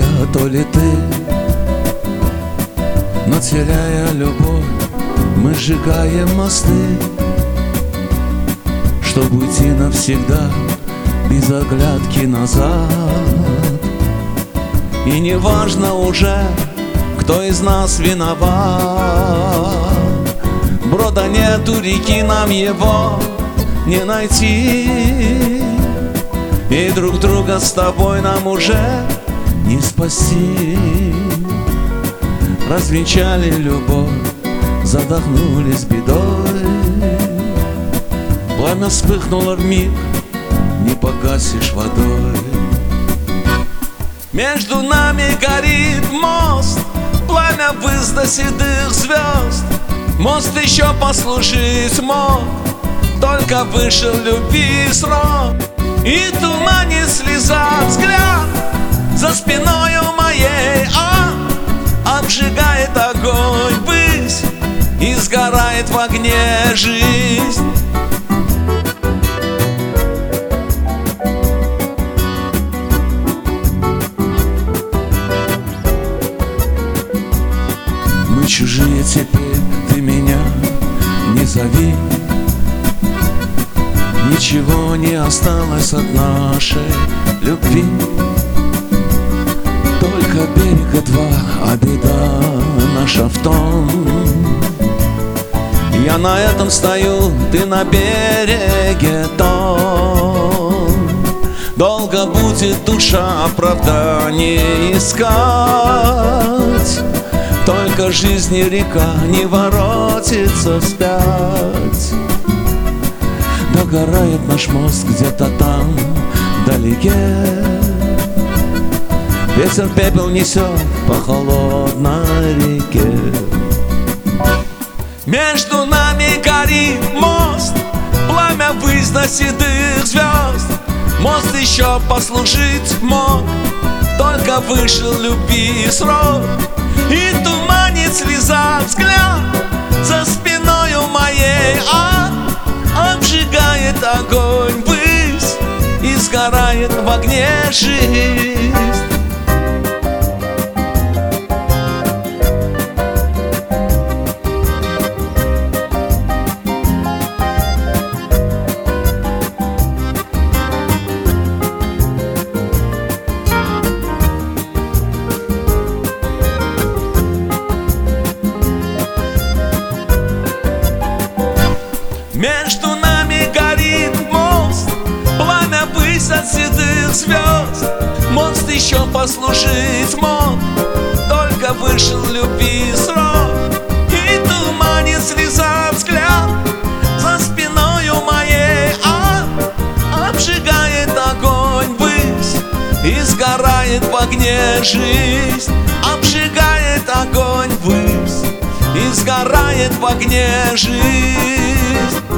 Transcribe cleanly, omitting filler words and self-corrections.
я, то ли ты. Но теряя любовь, мы сжигаем мосты, чтобы уйти навсегда, без оглядки назад. И не важно уже, кто из нас виноват. Брода нету реки, нам его не найти, и друг друга с тобой нам уже не спасти. Развенчали любовь, задохнулись бедой. Пламя вспыхнуло вмиг, не погасишь водой. Между нами горит мост, пламя вызда седых звезд. Мост еще послужить мог, только вышел любви срок. И туманит слеза взгляд за спиною моей, обжигает огонь высь, и сгорает в огне жизнь. Мы чужие теперь, ты меня не зови. Ничего не осталось от нашей любви, только берега два, а беда наша в том. Я на этом стою, ты на береге том. Долго будет душа оправданий искать, только жизни река не воротится вспять. Догорает наш мост где-то там вдалеке. Ветер пепел несет по холодной реке. Между нами горит мост, пламя высь до седых звезд. Мост еще послужить мог, только вышел любви срок. И туманит слеза взгляд за спиною моей, обжигает огонь высь, и сгорает в огне жизнь. Между нами горит мост, пламя высь от седых звезд. Мост еще послужить мог, только вышел любви срок. И туманит слеза взгляд за спиною моей, обжигает огонь высь, и сгорает в огне жизнь. Обжигает огонь высь, и сгорает в огне жизнь.